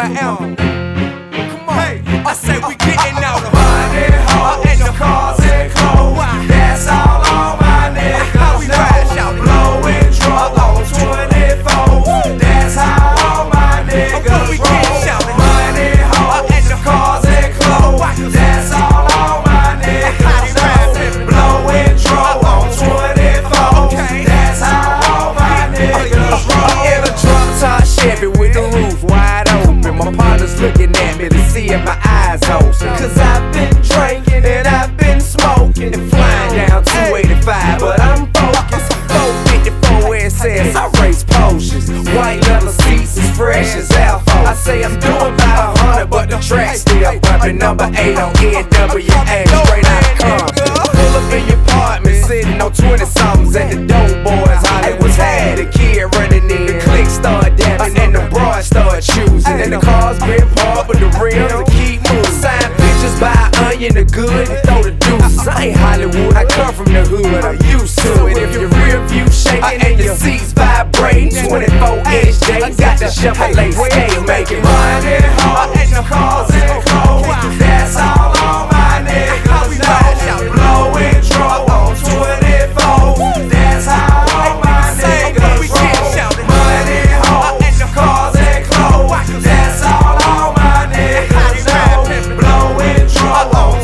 I am. Come on, hey, I say we getting out of money, hoes, and the cars and clothes. That's all my niggas know. We crash out, blowing drunk on 24. That's how all my niggas roll. Money, hoes, and the cars and clothes. That's all my niggas know. Blowing drunk on 24. That's how all my niggas roll. In a drunk top Chevy with the roof wide open. My partner's looking at me to see if my eyes open. Cause I've been drinking and I've been smoking and flying down 285, but I'm focused. 454 SS, I race potions. White leather seats as fresh as Alpha. I say I'm doing about 100, but the track's still bumping. Number 8 on NWA, straight out of Compton. Pull up in your apartment, sitting on 20-somethings, and the dope boys holler was had. The kid running in, the click start dabbing, and the broad start choosing. And the cars been parked, but the rims to keep moving. Sign pictures by Onion, the good, and throw the deuces. I ain't Hollywood, I come from the hood, I'm used to it. If your rear view shaking and your seats vibrating, 24-inch J's got the Chevrolet scale making money, hoes, and the cars and clothes. That's all my niggas know. Blowing drunk on 24. That's how all my niggas roll. Money, hoes, and the cars and clothes. That's all my niggas know. Blowing drunk on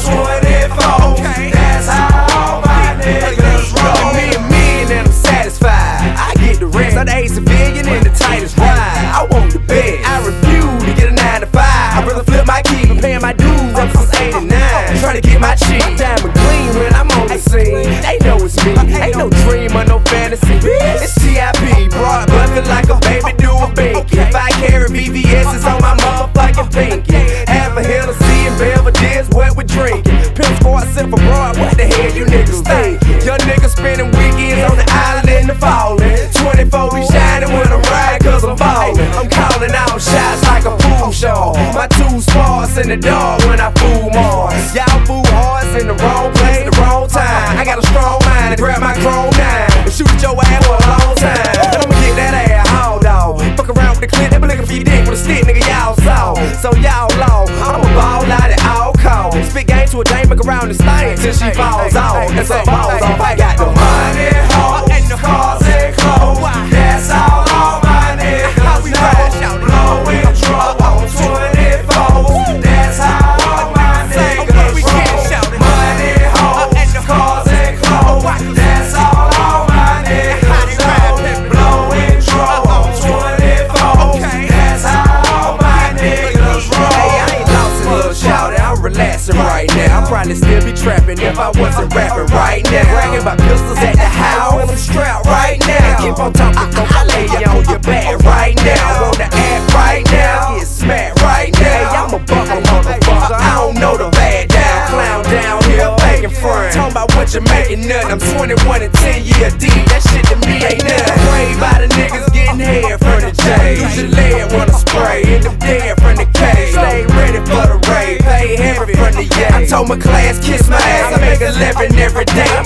24. That's how all my niggas roll. Me and I'm satisfied. I get the rest. I'm the civilian in the tightest ride. I want the best. I refuse to get a 9 to 5. I'd rather flip my keys and paying my dues up since 89. Trying to get my cheese. My diamond clean when I'm on the scene. They know it's me. Ain't no dream or no fantasy. It's TIP. Broad bucket like a baby do a binky. If I carry VVS, it's on my motherfucking pinky. Half a Hennessy and Belvedere's what we drinking. Pimp squad sip for broad. What the hell you niggas think? Young niggas spending weekends on the island in the falling. 24 be shining when I'm riding cause I'm ballin'. I'm calling out shots like a pool show. My two sparse in the dog when I fool Mars. Y'all fool hearts in the wrong place, the wrong time. I got a strong mind to grab my chrome 9 and shoot at your ass for a long time. And I'ma get that ass hauled off. Fuck around with the clip, they be looking for your dick with a stick, nigga, y'all saw. So y'all low, I'ma ball out at all costs. Spit game to a dame, fuck around and stay till she falls off. And some balls off, I got the money, hoes, and the cars and clothes. That's all my niggas know. Blowing drunk on 24. That's how all my niggas roll. Money, hoes, and the cars and clothes. That's all my niggas know. Blowing drunk on 24. That's how all my niggas roll. Hey, I ain't lost a little shouty, I'm relaxing right now. I'd probably still be trapping if I wasn't rapping right now. Bragging about pistols at the house when I'm strapped right now. Keep on talking, folks, I lay you on your back right now. Wanna act right now, get smacked right now. I'm a buckle motherfucker, I don't know the bad down. Clown down here, making friends. Talking about what you're making nothing. I'm 21 and 10 year deep, that shit to me ain't nothing. Prayed by the niggas getting head from the J. Use your lead when I spray, end up dead from the K. Stay ready for the raid, pay heavy from the yay. I told my class, kiss my ass, I make a living every day.